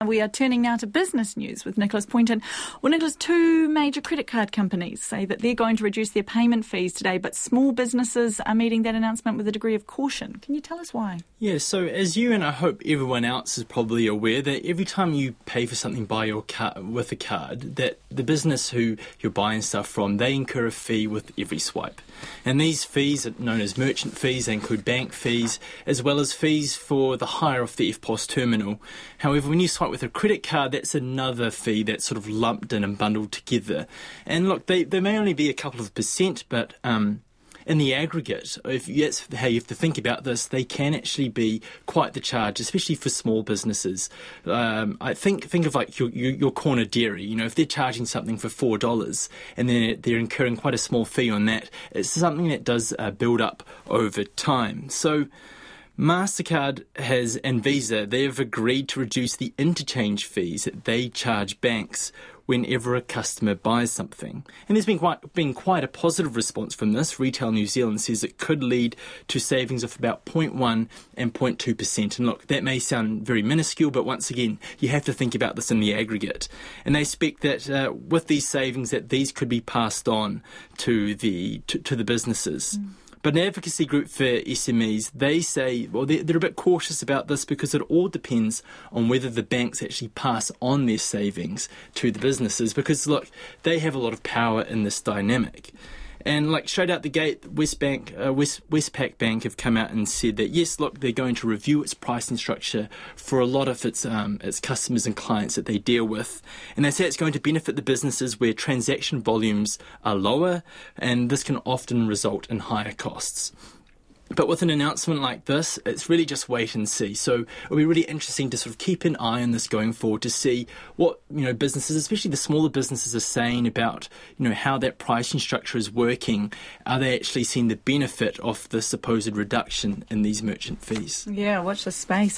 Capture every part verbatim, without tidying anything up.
We are turning now to business news with Nicholas Poynton. Well, Nicholas, two major credit card companies say that they're going to reduce their payment fees today, but small businesses are meeting that announcement with a degree of caution. Can you tell us why? Yeah, so as you and I hope everyone else is probably aware, that every time you pay for something by your car- with a card, that the business who you're buying stuff from, they incur a fee with every swipe. And these fees are known as merchant fees. They include bank fees, as well as fees for the hire of the F P O S terminal. However, when you swipe with a credit card, that's another fee that's sort of lumped in and bundled together. And look, they, they may only be a couple of percent, but um, in the aggregate, if that's how you have to think about this, they can actually be quite the charge, especially for small businesses. Um, I think think of like your, your, your corner dairy. You know, if they're charging something for four dollars and then they're incurring quite a small fee on that, it's something that does uh, build up over time. So MasterCard has and Visa, they have agreed to reduce the interchange fees that they charge banks whenever a customer buys something. And there's been quite, been quite a positive response from this. Retail New Zealand says it could lead to savings of about zero point one and zero point two percent. And look, that may sound very minuscule, but once again, you have to think about this in the aggregate. And they expect that uh, with these savings, that these could be passed on to the to, to the businesses. Mm. But an advocacy group for S M Es, they say, well, they're, they're a bit cautious about this because it all depends on whether the banks actually pass on their savings to the businesses, because, look, they have a lot of power in this dynamic. And like straight out the gate, Westbank, uh, West, Westpac Bank have come out and said that, yes, look, they're going to review its pricing structure for a lot of its um, its customers and clients that they deal with. And they say it's going to benefit the businesses where transaction volumes are lower, and this can often result in higher costs. But with an announcement like this, it's really just wait and see. So it'll be really interesting to sort of keep an eye on this going forward to see what, you know, businesses, especially the smaller businesses, are saying about, you know, how that pricing structure is working. Are they actually seeing the benefit of the supposed reduction in these merchant fees? Yeah, watch this space.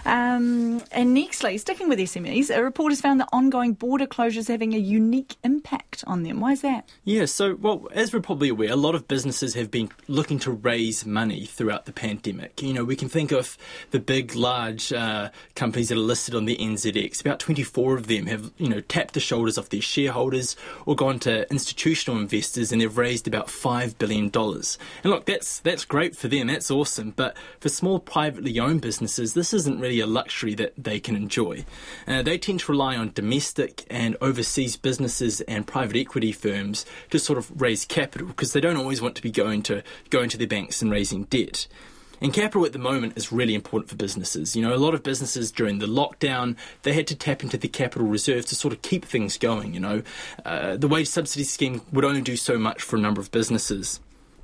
Um, and nextly, sticking with S M Es, a report has found that ongoing border closures having a unique impact on them. Why is that? Yeah, so, well, as we're probably aware, a lot of businesses have been looking to raise money throughout the pandemic. You know, we can think of the big, large uh, companies that are listed on the N Z X. About twenty-four of them have, you know, tapped the shoulders of their shareholders or gone to institutional investors, and they've raised about five billion dollars. And look, that's that's great for them. That's awesome. But for small, privately owned businesses, this isn't really a luxury that they can enjoy. Uh, they tend to rely on domestic and overseas businesses and private equity firms to sort of raise capital, because they don't always want to be going to going to their banks and raising debt. And capital at the moment is really important for businesses. You know, a lot of businesses during the lockdown, they had to tap into the capital reserve to sort of keep things going, you know. Uh, the wage subsidy scheme would only do so much for a number of businesses.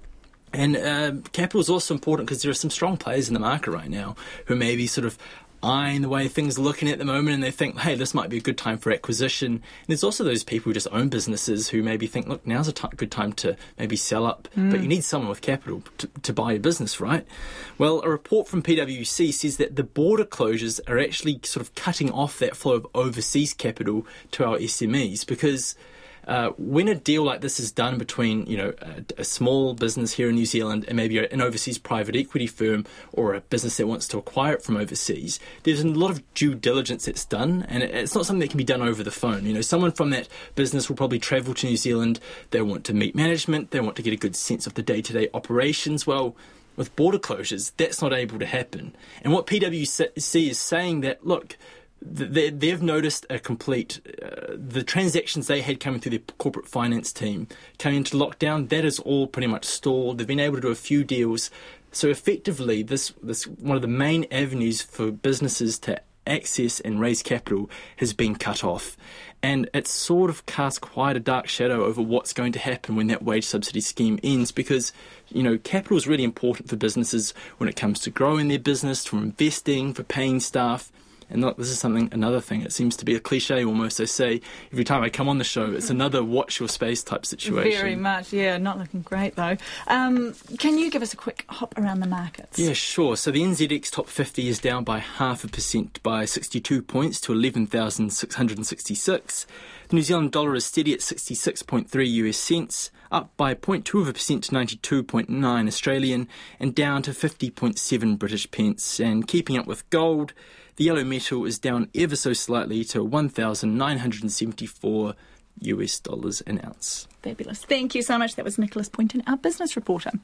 And uh, capital is also important because there are some strong players in the market right now who may be sort of eyeing the way things are looking at the moment, and they think, hey, this might be a good time for acquisition. And there's also those people who just own businesses who maybe think, look, now's a t- good time to maybe sell up, mm. but you need someone with capital to, to buy your business, right? Well, a report from P W C says that the border closures are actually sort of cutting off that flow of overseas capital to our S M Es, because Uh, when a deal like this is done between, you know, a, a small business here in New Zealand and maybe an overseas private equity firm or a business that wants to acquire it from overseas, there's a lot of due diligence that's done, and it, it's not something that can be done over the phone. You know, someone from that business will probably travel to New Zealand. They want to meet management. They want to get a good sense of the day-to-day operations. Well, with border closures, that's not able to happen. And what P W C is saying that, look, They, they've noticed a complete, uh, the transactions they had coming through their corporate finance team coming into lockdown, that is all pretty much stalled. They've been able to do a few deals. So effectively, this, this one of the main avenues for businesses to access and raise capital has been cut off. And it sort of casts quite a dark shadow over what's going to happen when that wage subsidy scheme ends, because, you know, capital is really important for businesses when it comes to growing their business, for investing, for paying staff. And look, this is something, another thing, it seems to be a cliche almost. I say every time I come on the show, it's another watch your space type situation. Very much, yeah. Not looking great, though. Um, can you give us a quick hop around the markets? Yeah, sure. So the N Z X Top fifty is down by half a percent, by sixty-two points to eleven thousand six hundred sixty-six. The New Zealand dollar is steady at sixty-six point three U S cents, up by zero point two of a percent to ninety-two point nine Australian, and down to fifty point seven British pence. And keeping up with gold, the yellow metal is down ever so slightly to one thousand nine hundred seventy-four U S dollars an ounce. Fabulous. Thank you so much. That was Nicholas Pointon, our business reporter.